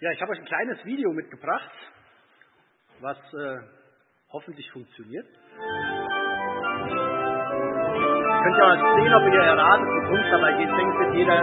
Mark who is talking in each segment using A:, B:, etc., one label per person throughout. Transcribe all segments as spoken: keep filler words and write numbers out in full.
A: Ja, ich habe euch ein kleines Video mitgebracht, was äh, hoffentlich funktioniert. Ihr könnt ja mal sehen, ob ihr erratet, worum es dabei geht. Denkt sich jeder,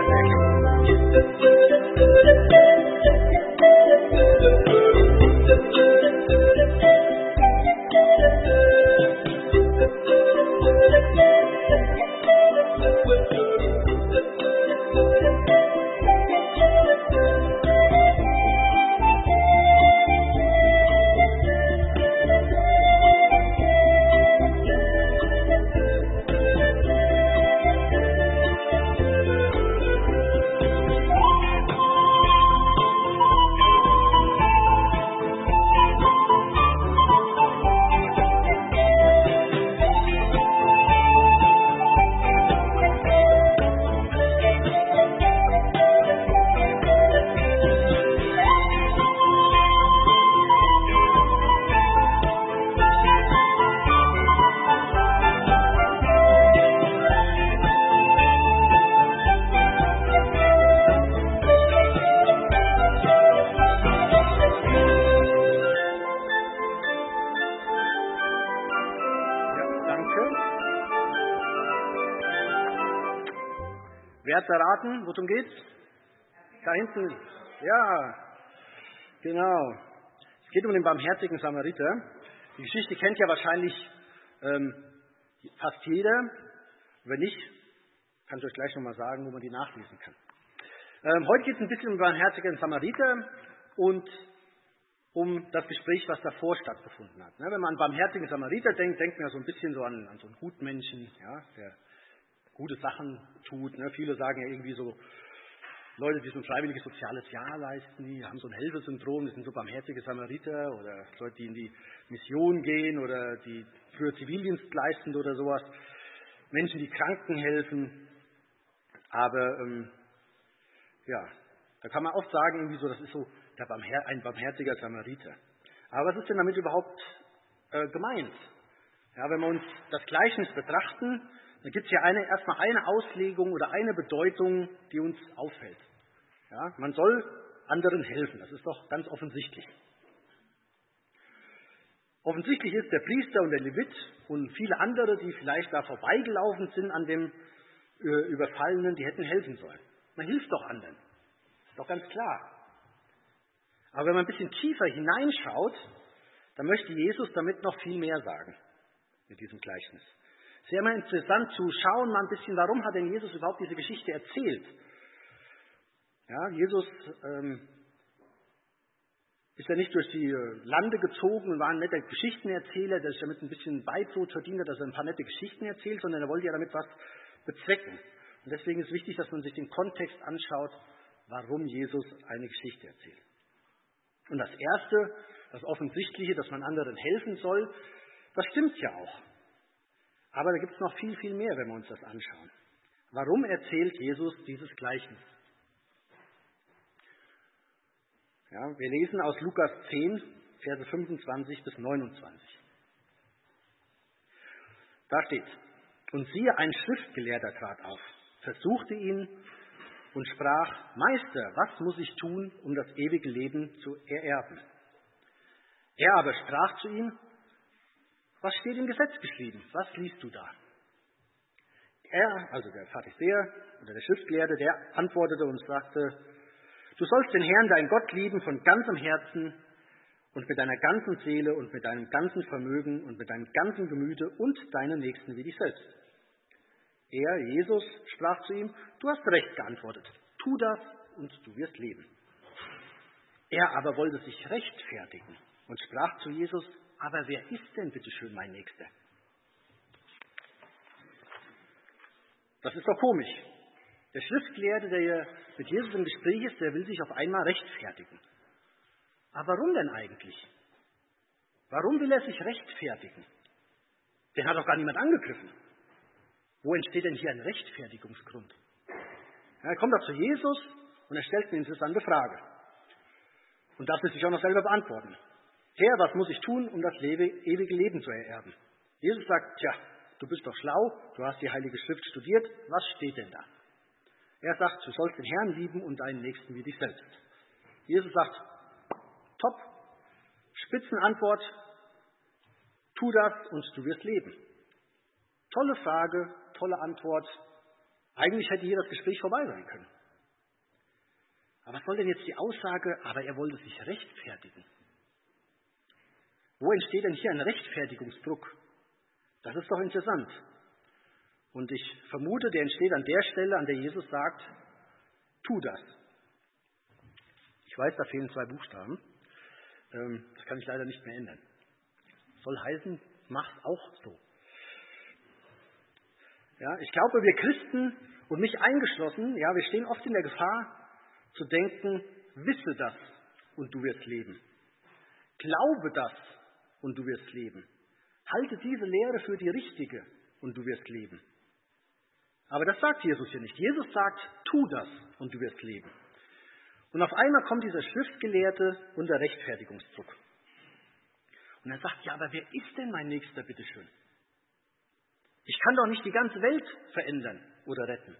A: wer hat's erraten? Worum geht's? Da hinten. Ja, genau. Es geht um den barmherzigen Samariter. Die Geschichte kennt ja wahrscheinlich ähm, fast jeder. Wenn nicht, kann ich euch gleich nochmal sagen, wo man die nachlesen kann. Ähm, heute geht es ein bisschen um den barmherzigen Samariter und um das Gespräch, was davor stattgefunden hat. Ne, wenn man an barmherzigen Samariter denkt, denkt man ja so ein bisschen so an, an so einen Gutmenschen, ja, der gute Sachen tut. Ne? Viele sagen ja irgendwie so, Leute, die so ein freiwilliges soziales Jahr leisten, die haben so ein Helfersyndrom, das sind so barmherzige Samariter oder Leute, die in die Mission gehen oder die früher Zivildienst leisten oder sowas. Menschen, die Kranken helfen. Aber ähm, ja, da kann man oft sagen, irgendwie so, das ist so der Barmher- ein barmherziger Samariter. Aber was ist denn damit überhaupt äh, gemeint? Ja, wenn wir uns das Gleichnis betrachten, da gibt es ja eine, erstmal eine Auslegung oder eine Bedeutung, die uns auffällt. Ja, man soll anderen helfen, das ist doch ganz offensichtlich. Offensichtlich ist der Priester und der Levit und viele andere, die vielleicht da vorbeigelaufen sind an dem äh, Überfallenen, die hätten helfen sollen. Man hilft doch anderen, ist doch ganz klar. Aber wenn man ein bisschen tiefer hineinschaut, dann möchte Jesus damit noch viel mehr sagen, mit diesem Gleichnis. Es ist ja immer interessant zu schauen, mal ein bisschen, warum hat denn Jesus überhaupt diese Geschichte erzählt? Ja, Jesus ähm, ist ja nicht durch die Lande gezogen und war ein netter Geschichtenerzähler, der sich damit ein bisschen Beibrot verdient hat, dass er ein paar nette Geschichten erzählt, sondern er wollte ja damit was bezwecken. Und deswegen ist wichtig, dass man sich den Kontext anschaut, warum Jesus eine Geschichte erzählt. Und das Erste, das Offensichtliche, dass man anderen helfen soll, das stimmt ja auch. Aber da gibt es noch viel, viel mehr, wenn wir uns das anschauen. Warum erzählt Jesus dieses Gleichnis? Ja, wir lesen aus Lukas zehn, Verse fünfundzwanzig bis neunundzwanzig. Da steht: Und siehe, ein Schriftgelehrter trat auf, versuchte ihn und sprach: Meister, was muss ich tun, um das ewige Leben zu ererben? Er aber sprach zu ihm: Was steht im Gesetz geschrieben? Was liest du da? Er, also der Pharisäer oder der Schriftgelehrte, der antwortete und sagte: Du sollst den Herrn, deinen Gott, lieben von ganzem Herzen und mit deiner ganzen Seele und mit deinem ganzen Vermögen und mit deinem ganzen Gemüte und deinen Nächsten wie dich selbst. Er, Jesus, sprach zu ihm: Du hast recht geantwortet. Tu das und du wirst leben. Er aber wollte sich rechtfertigen und sprach zu Jesus: Aber wer ist denn bitte schön mein Nächster? Das ist doch komisch. Der Schriftgelehrte, der hier mit Jesus im Gespräch ist, der will sich auf einmal rechtfertigen. Aber warum denn eigentlich? Warum will er sich rechtfertigen? Den hat doch gar niemand angegriffen. Wo entsteht denn hier ein Rechtfertigungsgrund? Ja, er kommt da zu Jesus und er stellt eine interessante Frage. Und darf es sich auch noch selber beantworten. Herr, was muss ich tun, um das ewige Leben zu ererben? Jesus sagt: Tja, du bist doch schlau, du hast die Heilige Schrift studiert, was steht denn da? Er sagt, du sollst den Herrn lieben und deinen Nächsten wie dich selbst. Jesus sagt: Top. Spitzenantwort, tu das und du wirst leben. Tolle Frage, tolle Antwort. Eigentlich hätte hier das Gespräch vorbei sein können. Aber was soll denn jetzt die Aussage, aber er wollte sich rechtfertigen? Wo entsteht denn hier ein Rechtfertigungsdruck? Das ist doch interessant. Und ich vermute, der entsteht an der Stelle, an der Jesus sagt, tu das. Ich weiß, da fehlen zwei Buchstaben. Das kann ich leider nicht mehr ändern. Soll heißen, mach's auch so. Ja, ich glaube, wir Christen und mich eingeschlossen, ja, wir stehen oft in der Gefahr zu denken, wisse das und du wirst leben. Glaube das und du wirst leben. Halte diese Lehre für die richtige und du wirst leben. Aber das sagt Jesus hier nicht. Jesus sagt, tu das und du wirst leben. Und auf einmal kommt dieser Schriftgelehrte unter Rechtfertigungsdruck. Und er sagt, ja, aber wer ist denn mein Nächster, bitteschön? Ich kann doch nicht die ganze Welt verändern oder retten.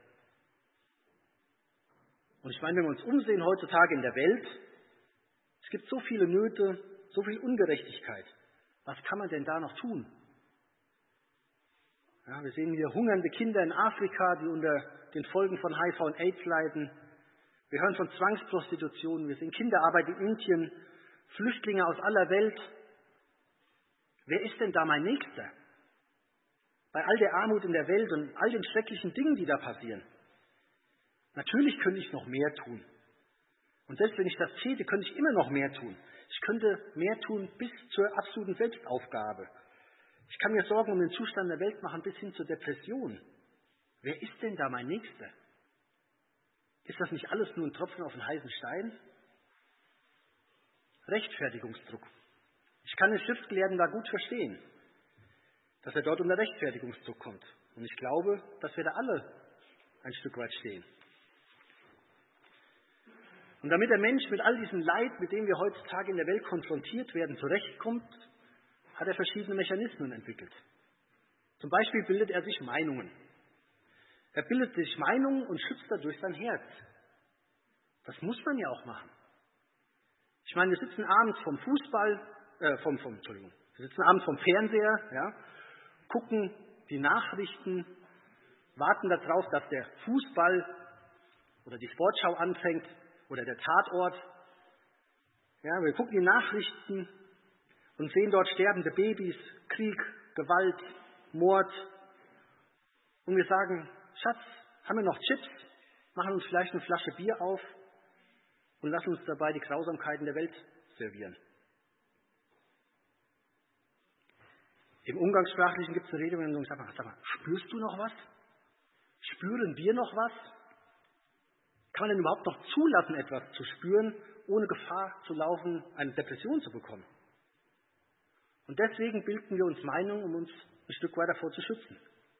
A: Und ich meine, wenn wir uns umsehen heutzutage in der Welt, es gibt so viele Nöte, so viel Ungerechtigkeit. Was kann man denn da noch tun? Ja, wir sehen hier hungernde Kinder in Afrika, die unter den Folgen von H I V und AIDS leiden. Wir hören von Zwangsprostitution, wir sehen Kinderarbeit in Indien, Flüchtlinge aus aller Welt. Wer ist denn da mein Nächster? Bei all der Armut in der Welt und all den schrecklichen Dingen, die da passieren. Natürlich könnte ich noch mehr tun. Und selbst wenn ich das täte, könnte ich immer noch mehr tun. Ich könnte mehr tun bis zur absoluten Selbstaufgabe. Ich kann mir Sorgen um den Zustand der Welt machen bis hin zur Depression. Wer ist denn da mein Nächster? Ist das nicht alles nur ein Tropfen auf den heißen Stein? Rechtfertigungsdruck. Ich kann den Schriftgelehrten da gut verstehen, dass er dort unter Rechtfertigungsdruck kommt. Und ich glaube, dass wir da alle ein Stück weit stehen. Und damit der Mensch mit all diesem Leid, mit dem wir heutzutage in der Welt konfrontiert werden, zurechtkommt, hat er verschiedene Mechanismen entwickelt. Zum Beispiel bildet er sich Meinungen. Er bildet sich Meinungen und schützt dadurch sein Herz. Das muss man ja auch machen. Ich meine, wir sitzen abends vom Fußball, äh, vom, vom, Entschuldigung, wir sitzen abends vom Fernseher, ja, gucken die Nachrichten, warten darauf, dass der Fußball oder die Sportschau anfängt oder der Tatort. Ja, wir gucken die Nachrichten und sehen dort sterbende Babys, Krieg, Gewalt, Mord. Und wir sagen, Schatz, haben wir noch Chips? Machen uns vielleicht eine Flasche Bier auf und lassen uns dabei die Grausamkeiten der Welt servieren. Im Umgangssprachlichen gibt es eine Redewendung, ich sage mal, sag mal, spürst du noch was? Spüren wir noch was? Kann man denn überhaupt noch zulassen, etwas zu spüren, ohne Gefahr zu laufen, eine Depression zu bekommen? Und deswegen bilden wir uns Meinungen, um uns ein Stück weit davor zu schützen.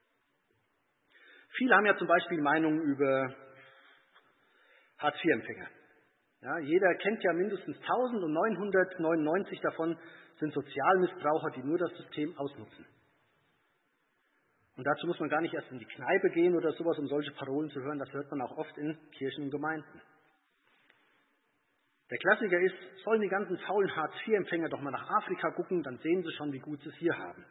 A: Viele haben ja zum Beispiel Meinungen über Hartz vier Empfänger. Ja, jeder kennt ja mindestens neunzehnhundertneunundneunzig davon sind Sozialmissbraucher, die nur das System ausnutzen. Und dazu muss man gar nicht erst in die Kneipe gehen oder sowas, um solche Parolen zu hören. Das hört man auch oft in Kirchen und Gemeinden. Der Klassiker ist, sollen die ganzen faulen Hartz vier Empfänger doch mal nach Afrika gucken, dann sehen sie schon, wie gut sie es hier haben.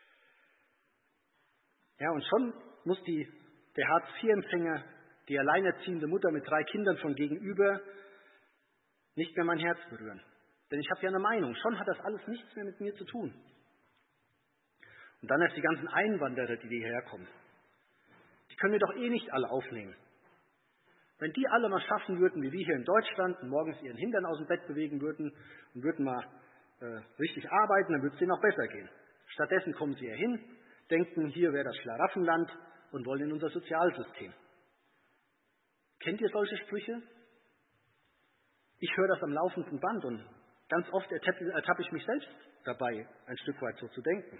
A: Ja, und schon muss die, der Hartz vier Empfänger, die alleinerziehende Mutter mit drei Kindern von gegenüber, nicht mehr mein Herz berühren. Denn ich habe ja eine Meinung. Schon hat das alles nichts mehr mit mir zu tun. Und dann erst die ganzen Einwanderer, die hierher kommen. Die können wir doch eh nicht alle aufnehmen. Wenn die alle mal schaffen würden, wie wir hier in Deutschland, und morgens ihren Hintern aus dem Bett bewegen würden und würden mal äh, richtig arbeiten, dann würde es denen auch besser gehen. Stattdessen kommen sie hier hin, denken, hier wäre das Schlaraffenland und wollen in unser Sozialsystem. Kennt ihr solche Sprüche? Ich höre das am laufenden Band und ganz oft ertappe, ertappe ich mich selbst dabei, ein Stück weit so zu denken.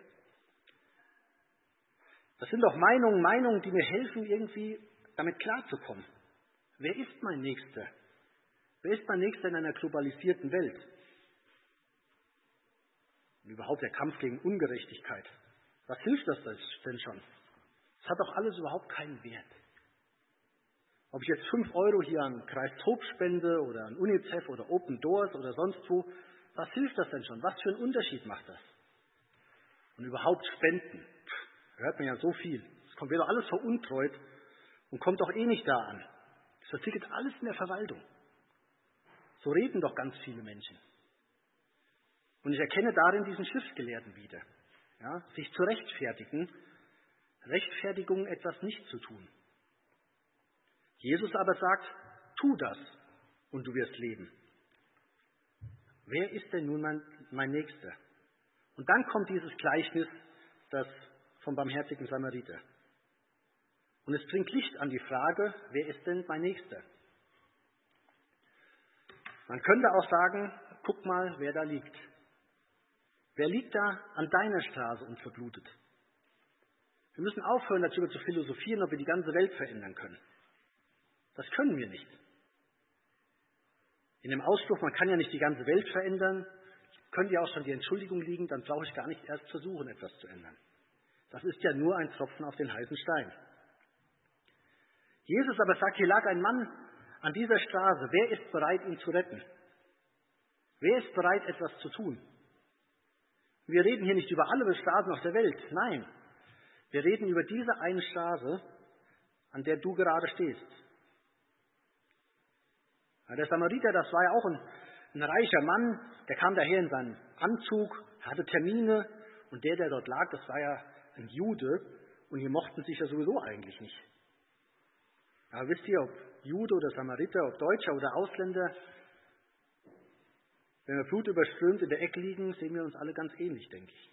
A: Das sind doch Meinungen, Meinungen, die mir helfen, irgendwie damit klarzukommen. Wer ist mein Nächster? Wer ist mein Nächster in einer globalisierten Welt? Und überhaupt der Kampf gegen Ungerechtigkeit. Was hilft das denn schon? Es hat doch alles überhaupt keinen Wert. Ob ich jetzt fünf Euro hier an Kreis Tob spende oder an UNICEF oder Open Doors oder sonst wo, Was hilft das denn schon? Was für einen Unterschied macht das? Und überhaupt Spenden. Pff, da hört man ja so viel. Es kommt wieder alles veruntreut und kommt doch eh nicht da an. Es versickert alles in der Verwaltung. So reden doch ganz viele Menschen. Und ich erkenne darin diesen Schriftgelehrten wieder. Ja, sich zu rechtfertigen, Rechtfertigung etwas nicht zu tun. Jesus aber sagt, tu das und du wirst leben. Wer ist denn nun mein, mein Nächster? Und dann kommt dieses Gleichnis, das vom barmherzigen Samariter. Und es bringt Licht an die Frage, wer ist denn mein Nächster? Man könnte auch sagen, guck mal, wer da liegt. Wer liegt da an deiner Straße und verblutet? Wir müssen aufhören, darüber zu philosophieren, ob wir die ganze Welt verändern können. Das können wir nicht. In dem Ausspruch, man kann ja nicht die ganze Welt verändern, könnte ja auch schon die Entschuldigung liegen, dann brauche ich gar nicht erst versuchen, etwas zu ändern. Das ist ja nur ein Tropfen auf den heißen Stein. Jesus aber sagt, hier lag ein Mann an dieser Straße. Wer ist bereit, ihn zu retten? Wer ist bereit, etwas zu tun? Wir reden hier nicht über alle Straßen auf der Welt. Nein, wir reden über diese eine Straße, an der du gerade stehst. Ja, der Samariter, das war ja auch ein, ein reicher Mann, der kam daher in seinen Anzug, hatte Termine und der, der dort lag, das war ja ein Jude und die mochten sich ja sowieso eigentlich nicht. Aber wisst ihr, ob Jude oder Samariter, ob Deutscher oder Ausländer, wenn wir blutüberströmt in der Ecke liegen, sehen wir uns alle ganz ähnlich, denke ich.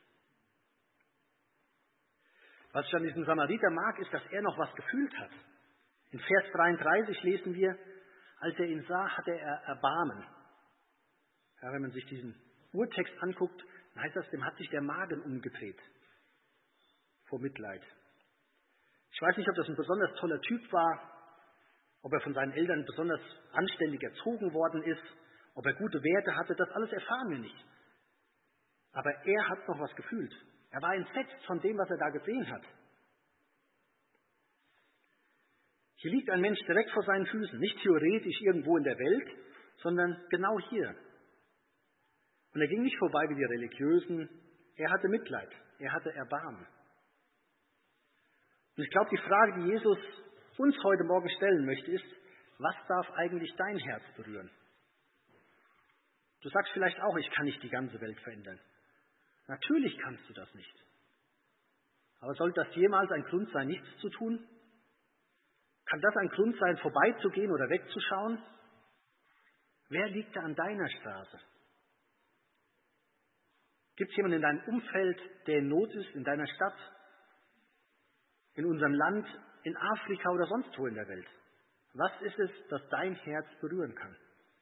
A: Was ich an diesem Samariter mag, ist, dass er noch was gefühlt hat. In Vers dreiunddreißig lesen wir, als er ihn sah, hatte er Erbarmen. Ja, wenn man sich diesen Urtext anguckt, dann heißt das, dem hat sich der Magen umgedreht vor Mitleid. Ich weiß nicht, ob das ein besonders toller Typ war, ob er von seinen Eltern besonders anständig erzogen worden ist, ob er gute Werte hatte, das alles erfahren wir nicht. Aber er hat noch was gefühlt. Er war entsetzt von dem, was er da gesehen hat. Hier liegt ein Mensch direkt vor seinen Füßen, nicht theoretisch irgendwo in der Welt, sondern genau hier. Und er ging nicht vorbei wie die Religiösen, er hatte Mitleid, er hatte Erbarmen. Und ich glaube, die Frage, die Jesus uns heute Morgen stellen möchte, ist, was darf eigentlich dein Herz berühren? Du sagst vielleicht auch, ich kann nicht die ganze Welt verändern. Natürlich kannst du das nicht. Aber soll das jemals ein Grund sein, nichts zu tun? Kann das ein Grund sein, vorbeizugehen oder wegzuschauen? Wer liegt da an deiner Straße? Gibt es jemanden in deinem Umfeld, der in Not ist, in deiner Stadt, in unserem Land, in Afrika oder sonst wo in der Welt? Was ist es, das dein Herz berühren kann?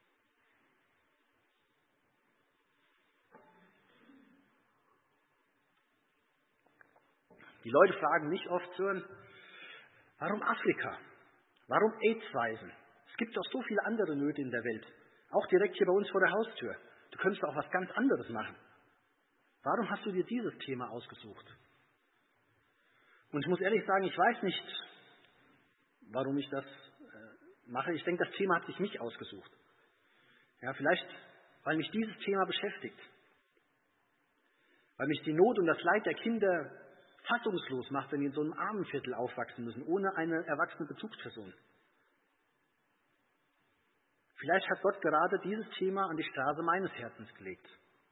A: Die Leute fragen mich oft, Sören, warum Afrika? Warum AIDS-Waisen? Es gibt doch so viele andere Nöte in der Welt. Auch direkt hier bei uns vor der Haustür. Du könntest auch was ganz anderes machen. Warum hast du dir dieses Thema ausgesucht? Und ich muss ehrlich sagen, ich weiß nicht, warum ich das äh, mache. Ich denke, das Thema hat sich mich ausgesucht. Ja, vielleicht, weil mich dieses Thema beschäftigt. Weil mich die Not und das Leid der Kinder fassungslos macht, wenn die in so einem Armenviertel aufwachsen müssen, ohne eine erwachsene Bezugsperson. Vielleicht hat Gott gerade dieses Thema an die Straße meines Herzens gelegt.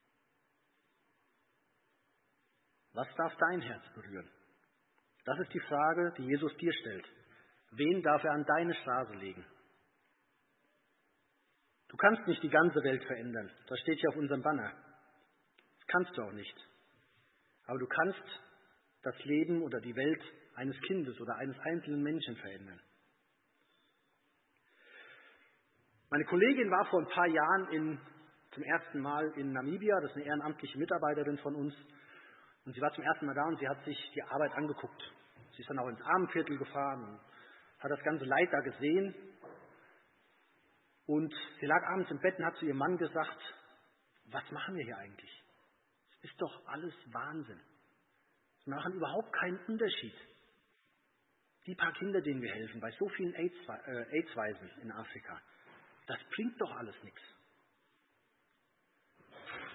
A: Was darf dein Herz berühren? Das ist die Frage, die Jesus dir stellt. Wen darf er an deine Straße legen? Du kannst nicht die ganze Welt verändern. Das steht hier auf unserem Banner. Das kannst du auch nicht. Aber du kannst das Leben oder die Welt eines Kindes oder eines einzelnen Menschen verändern. Meine Kollegin war vor ein paar Jahren in, zum ersten Mal in Namibia. Das ist eine ehrenamtliche Mitarbeiterin von uns. Und sie war zum ersten Mal da und sie hat sich die Arbeit angeguckt. Sie ist dann auch ins Armenviertel gefahren und hat das ganze Leid da gesehen. Und sie lag abends im Bett und hat zu ihrem Mann gesagt, was machen wir hier eigentlich? Es ist doch alles Wahnsinn. Es machen überhaupt keinen Unterschied. Die paar Kinder, denen wir helfen, bei so vielen AIDS-Waisen in Afrika, das bringt doch alles nichts.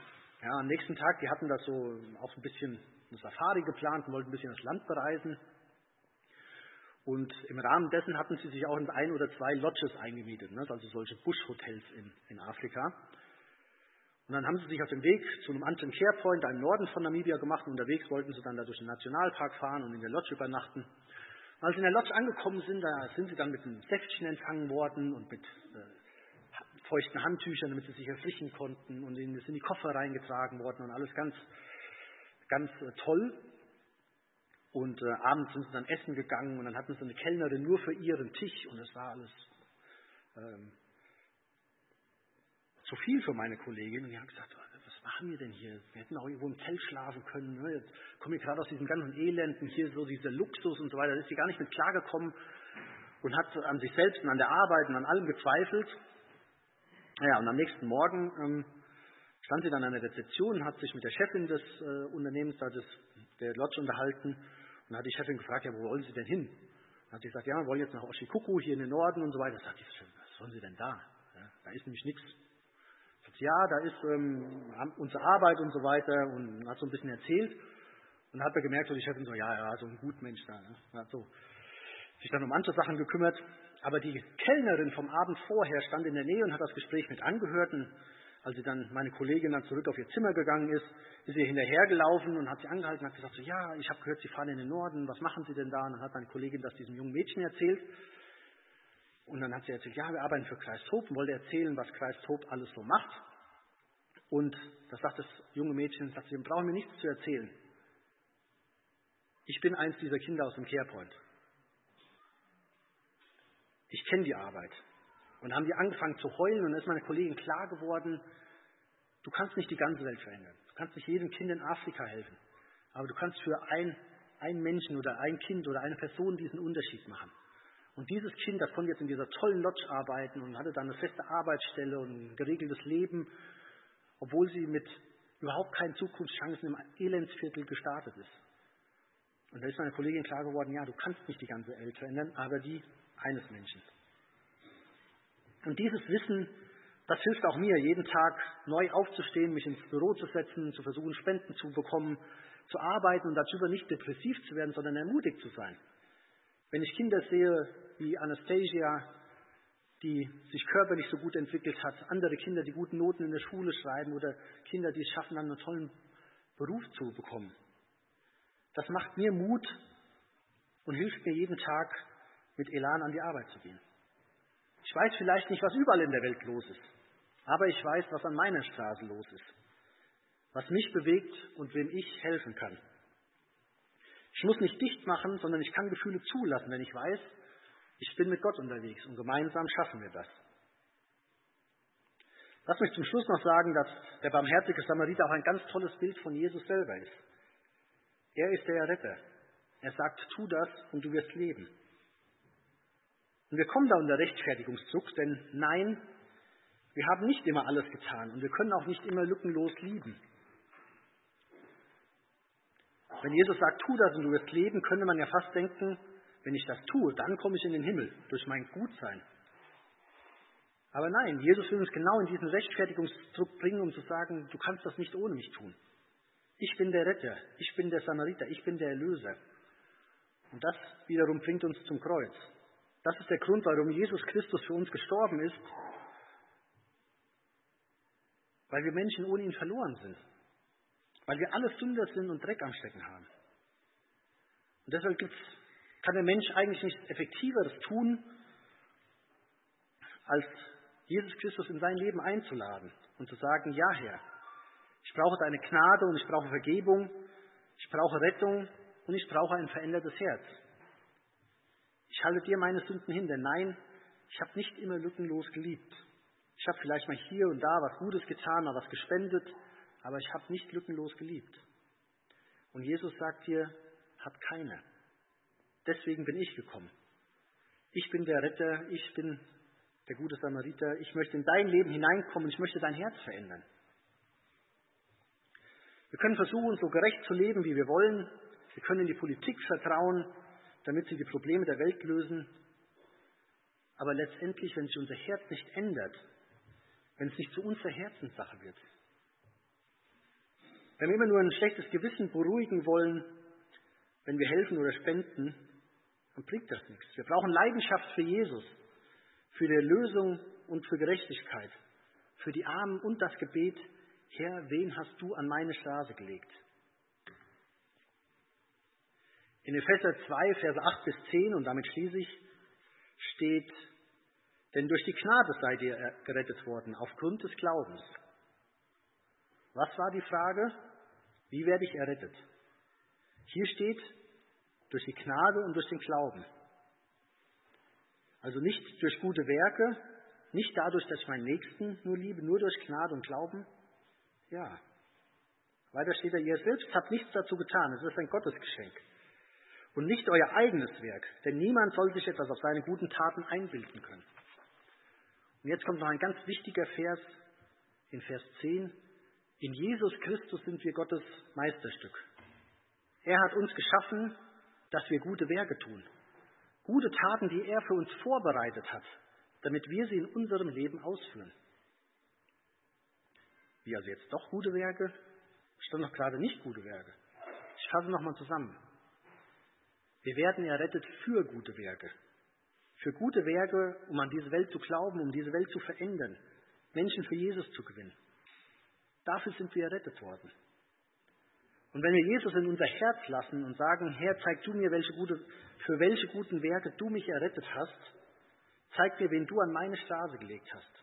A: Ja, am nächsten Tag, die hatten da so auch ein bisschen eine Safari geplant und wollten ein bisschen das Land bereisen. Und im Rahmen dessen hatten sie sich auch in ein oder zwei Lodges eingemietet, ne? Also solche Bush-Hotels in, in Afrika. Und dann haben sie sich auf dem Weg zu einem anderen Carepoint, da im Norden von Namibia gemacht. Und unterwegs wollten sie dann da durch den Nationalpark fahren und in der Lodge übernachten. Und als sie in der Lodge angekommen sind, da sind sie dann mit einem Säftchen empfangen worden und mit äh, feuchten Handtüchern, damit sie sich erfrischen konnten. Und ihnen sind die Koffer reingetragen worden und alles ganz, ganz äh, toll. Und äh, abends sind sie dann essen gegangen und dann hatten sie eine Kellnerin nur für ihren Tisch und es war alles ähm, zu viel für meine Kollegin. Und die haben gesagt, was machen wir denn hier? Wir hätten auch irgendwo im Zelt schlafen können. Ne? Jetzt kommen wir gerade aus diesem ganzen Elenden, hier so dieser Luxus und so weiter. Da ist sie gar nicht mit klargekommen und hat an sich selbst und an der Arbeit und an allem gezweifelt. Ja, und am nächsten Morgen ähm, stand sie dann an der Rezeption und hat sich mit der Chefin des äh, Unternehmens, da des, der Lodge unterhalten. Und dann hat die Chefin gefragt, ja, wo wollen Sie denn hin? Dann hat sie gesagt, ja, wir wollen jetzt nach Oshikuku, hier in den Norden und so weiter. Sagt die, was wollen Sie denn da? Ja, da ist nämlich nichts. Sagt, ja, da ist ähm, unsere Arbeit und so weiter und hat so ein bisschen erzählt. Und dann hat er gemerkt, so die Chefin so, ja, ja, so ein Gutmensch da. Ne? Hat so sich dann um andere Sachen gekümmert. Aber die Kellnerin vom Abend vorher stand in der Nähe und hat das Gespräch mit angehört. Und als sie dann, meine Kollegin dann zurück auf ihr Zimmer gegangen ist, ist sie hinterhergelaufen und hat sie angehalten und hat gesagt, so, ja, ich habe gehört, Sie fahren in den Norden, was machen Sie denn da? Und dann hat meine Kollegin das diesem jungen Mädchen erzählt. Und dann hat sie erzählt, ja, wir arbeiten für Christ Hope und wollte erzählen, was Christ Hope alles so macht. Und das sagt das junge Mädchen, sagt sie, brauchen mir nichts zu erzählen. Ich bin eins dieser Kinder aus dem Carepoint. Ich kenne die Arbeit. Und dann haben die angefangen zu heulen und dann ist meine Kollegin klar geworden, du kannst nicht die ganze Welt verändern. Du kannst nicht jedem Kind in Afrika helfen. Aber du kannst für ein, ein Menschen oder ein Kind oder eine Person diesen Unterschied machen. Und dieses Kind, das konnte jetzt in dieser tollen Lodge arbeiten und hatte dann eine feste Arbeitsstelle und ein geregeltes Leben, obwohl sie mit überhaupt keinen Zukunftschancen im Elendsviertel gestartet ist. Und da ist meine Kollegin klar geworden, ja, du kannst nicht die ganze Welt verändern, aber die eines Menschen. Und dieses Wissen, das hilft auch mir, jeden Tag neu aufzustehen, mich ins Büro zu setzen, zu versuchen, Spenden zu bekommen, zu arbeiten und darüber nicht depressiv zu werden, sondern ermutigt zu sein. Wenn ich Kinder sehe wie Anastasia, die sich körperlich so gut entwickelt hat, andere Kinder, die gute Noten in der Schule schreiben oder Kinder, die es schaffen, dann einen tollen Beruf zu bekommen. Das macht mir Mut und hilft mir jeden Tag mit Elan an die Arbeit zu gehen. Ich weiß vielleicht nicht, was überall in der Welt los ist, aber ich weiß, was an meiner Straße los ist, was mich bewegt und wem ich helfen kann. Ich muss nicht dicht machen, sondern ich kann Gefühle zulassen, wenn ich weiß, ich bin mit Gott unterwegs und gemeinsam schaffen wir das. Lass mich zum Schluss noch sagen, dass der barmherzige Samariter auch ein ganz tolles Bild von Jesus selber ist. Er ist der Retter. Er sagt, tu das und du wirst leben. Und wir kommen da unter Rechtfertigungsdruck, denn nein, wir haben nicht immer alles getan und wir können auch nicht immer lückenlos lieben. Wenn Jesus sagt, tu das und du wirst leben, könnte man ja fast denken, wenn ich das tue, dann komme ich in den Himmel durch mein Gutsein. Aber nein, Jesus will uns genau in diesen Rechtfertigungsdruck bringen, um zu sagen, du kannst das nicht ohne mich tun. Ich bin der Retter, ich bin der Samariter, ich bin der Erlöser. Und das wiederum bringt uns zum Kreuz. Das ist der Grund, warum Jesus Christus für uns gestorben ist, weil wir Menschen ohne ihn verloren sind, weil wir alle Sünder sind und Dreck am Stecken haben. Und deshalb gibt's, kann der Mensch eigentlich nichts Effektiveres tun, als Jesus Christus in sein Leben einzuladen und zu sagen, ja Herr, ich brauche deine Gnade und ich brauche Vergebung, ich brauche Rettung und ich brauche ein verändertes Herz. Ich halte dir meine Sünden hin, denn nein, ich habe nicht immer lückenlos geliebt. Ich habe vielleicht mal hier und da was Gutes getan, mal was gespendet, aber ich habe nicht lückenlos geliebt. Und Jesus sagt dir, hab keine. Deswegen bin ich gekommen. Ich bin der Retter, ich bin der gute Samariter. Ich möchte in dein Leben hineinkommen, ich möchte dein Herz verändern. Wir können versuchen, so gerecht zu leben, wie wir wollen. Wir können in die Politik vertrauen, damit sie die Probleme der Welt lösen. Aber letztendlich, wenn sich unser Herz nicht ändert, wenn es nicht zu unserer Herzenssache wird, Wenn wir immer nur ein schlechtes Gewissen beruhigen wollen, wenn wir helfen oder spenden, dann bringt das nichts. Wir brauchen Leidenschaft für Jesus, für die Erlösung und für Gerechtigkeit, für die Armen und das Gebet: Herr, wen hast du an meine Straße gelegt? In Epheser zwei, Verse acht bis zehn, und damit schließe ich, steht: Denn durch die Gnade seid ihr gerettet worden, aufgrund des Glaubens. Was war die Frage? Wie werde ich errettet? Hier steht: durch die Gnade und durch den Glauben. Also nicht durch gute Werke, nicht dadurch, dass ich meinen Nächsten nur liebe, nur durch Gnade und Glauben. Ja. Weiter steht da: Ihr selbst habt nichts dazu getan, es ist ein Gottesgeschenk. Und nicht euer eigenes Werk, denn niemand soll sich etwas auf seine guten Taten einbilden können. Und jetzt kommt noch ein ganz wichtiger Vers, in Vers zehn. In Jesus Christus sind wir Gottes Meisterstück. Er hat uns geschaffen, dass wir gute Werke tun. Gute Taten, die er für uns vorbereitet hat, damit wir sie in unserem Leben ausführen. Wie also jetzt doch gute Werke? Stand doch gerade nicht gute Werke. Ich fasse nochmal zusammen. Wir werden errettet für gute Werke. Für gute Werke, um an diese Welt zu glauben, um diese Welt zu verändern, Menschen für Jesus zu gewinnen. Dafür sind wir errettet worden. Und wenn wir Jesus in unser Herz lassen und sagen: Herr, zeig du mir, welche gute, für welche guten Werke du mich errettet hast, zeig mir, wen du an meine Straße gelegt hast.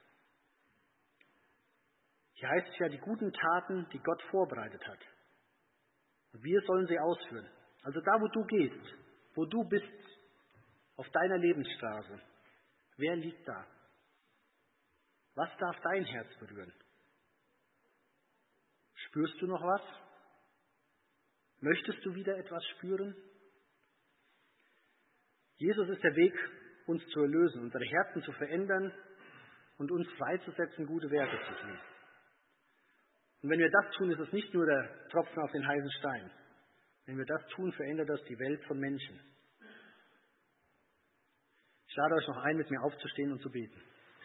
A: Hier heißt es ja, die guten Taten, die Gott vorbereitet hat. Und wir sollen sie ausführen. Also da, wo du gehst, wo du bist, auf deiner Lebensstraße, wer liegt da? Was darf dein Herz berühren? Spürst du noch was? Möchtest du wieder etwas spüren? Jesus ist der Weg, uns zu erlösen, unsere Herzen zu verändern und uns freizusetzen, gute Werke zu tun. Und wenn wir das tun, ist es nicht nur der Tropfen auf den heißen Stein. Wenn wir das tun, verändert das die Welt von Menschen. Ich lade euch noch ein, mit mir aufzustehen und zu beten.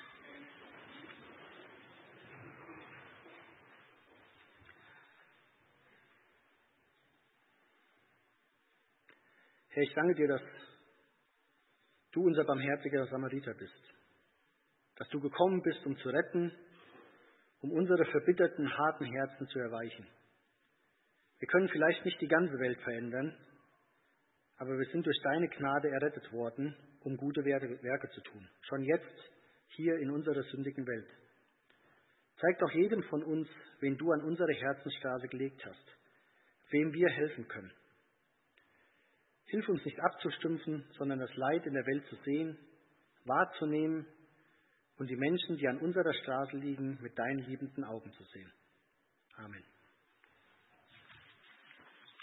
A: Herr, ich danke dir, dass du unser barmherziger Samariter bist. Dass du gekommen bist, um zu retten, um unsere verbitterten, harten Herzen zu erweichen. Wir können vielleicht nicht die ganze Welt verändern, aber wir sind durch deine Gnade errettet worden, um gute Werke zu tun. Schon jetzt, hier in unserer sündigen Welt. Zeig doch jedem von uns, wen du an unsere Herzensstraße gelegt hast, wem wir helfen können. Hilf uns nicht abzustumpfen, sondern das Leid in der Welt zu sehen, wahrzunehmen und die Menschen, die an unserer Straße liegen, mit deinen liebenden Augen zu sehen. Amen.